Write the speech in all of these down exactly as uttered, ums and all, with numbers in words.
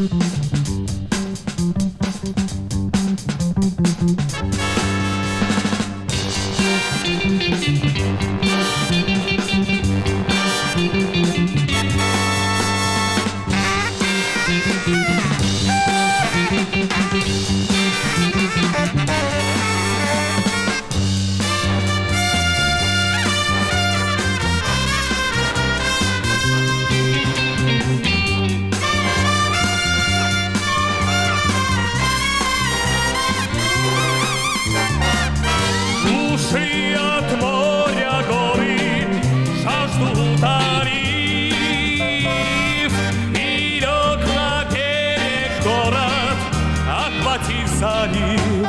залив.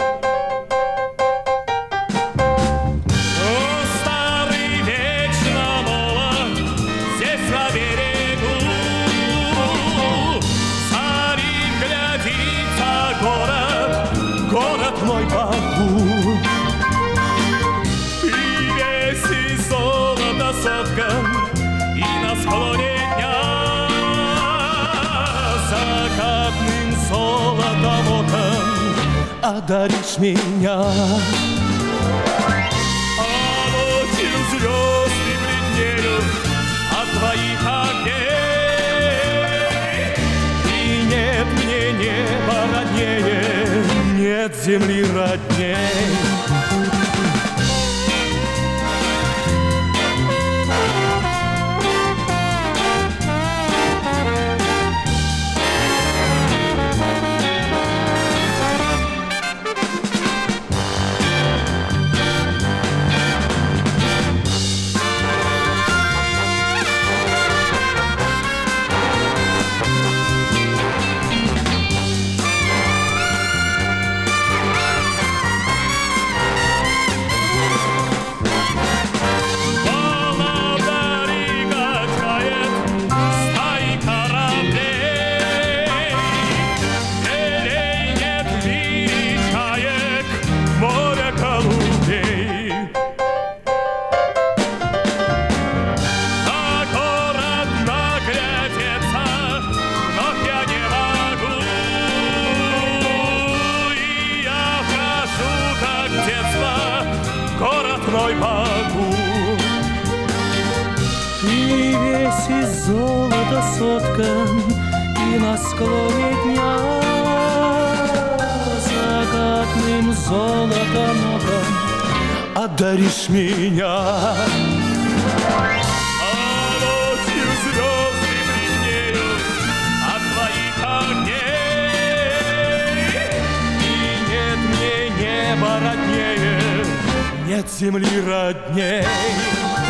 О, старый вечно молод, здесь на берегу. Залив глядится город, город мой Баку. И весь из золота соткан, и на склоне дня закатным золотом окон одаришь меня. А ночью звезды бледнеют от твоих огней, и нет мне неба роднее, нет земли родней. Мой Баку. И весь из золота соткан, и на склоне дня закатным золотом окон одаришь меня. А ночью звезды бледнеют от твоих огней, и нет мне неба роднее, нет земли родней.